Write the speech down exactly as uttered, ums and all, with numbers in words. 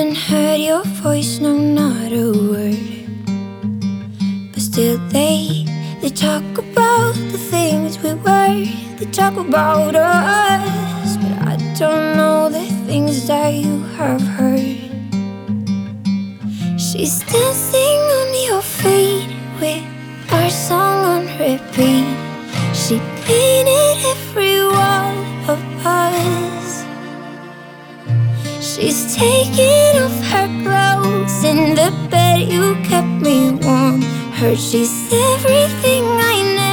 haven't heard your voice, no, not a word. But still they, they talk about the things we were. They talk about us, but I don't know the things that you have heard. She's dancing on your feet with our song on repeat. She painted every wall of us. She's taking off her clothes in the bed you kept me warm. Heard she's everything I